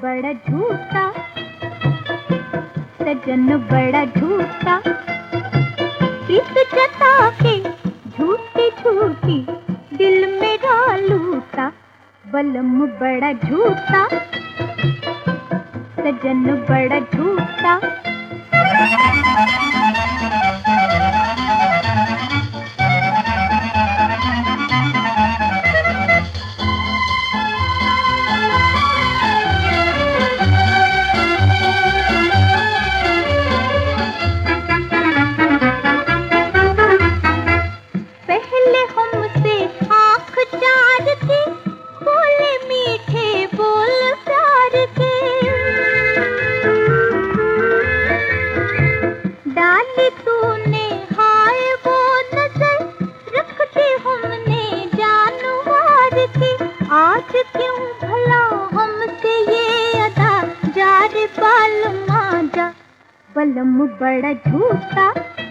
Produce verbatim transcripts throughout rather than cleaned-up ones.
बड़ा झूठा, सजन बड़ा झूठा, प्रीत जता के झूठी झूठी दिल मेरा लूटा। बलम बड़ा झूठा, सजन बड़ा झूठा। पहले हमसे आँख चार के बोले मीठे बोल प्यार के, डाली तूने हाय वो नजर रखते हमने जान मार के। आज क्यों भला हमसे ये अदा, जा रे बाल माजा। बलम बड़ा झूठा,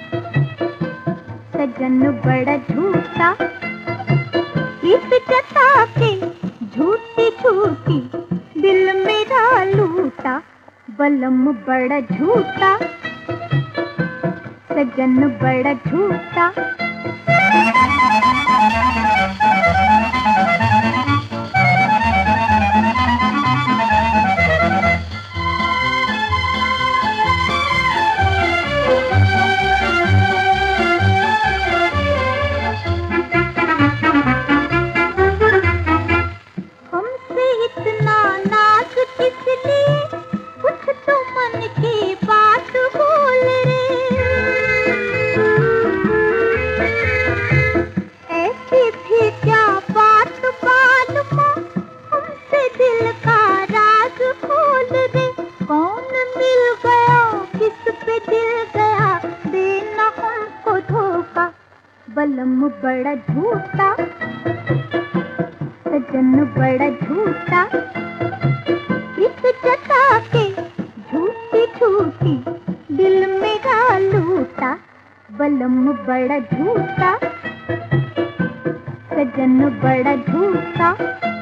सजन बड़ा झूठा, प्रीत जता के झूठी झूठी दिल मेरा लूटा। बलम बड़ा झूठा, सजन बड़ा झूठा। हमसे इतना नाज किस लिए, कुछ तो मन की बात बोल रे। ऐसी भी क्या बात मालूम, हमसे दिल का राज खोल रे। कौन मिल गया किस पे दिल गया, देना हमको धोखा। बलम बड़ा झूठा, सजन बड़ा झूठा, प्रीत जता के झूठी झूठी दिल मेरा लूटा। बलम बड़ा झूठा, सजन बड़ा झूठा।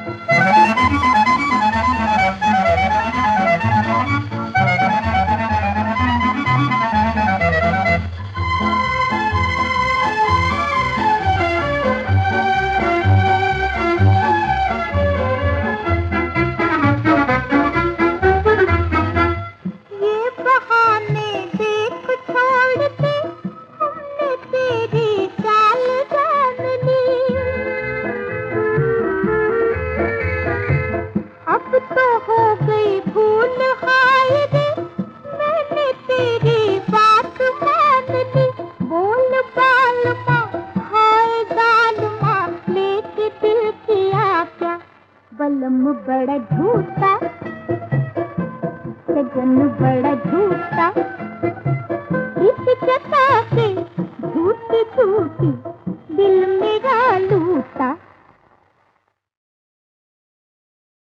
ये बहाने देख छोड़ के हमने तेरी चाल जान ली। अब तो हो गई भूल हाय रे, मैंने तेरी बात मान ली। बोल बाल माँ हाय गाल माँ, लेके दिल किया क्या। बलम बड़ा झूठा, सजन बड़ा झूठा।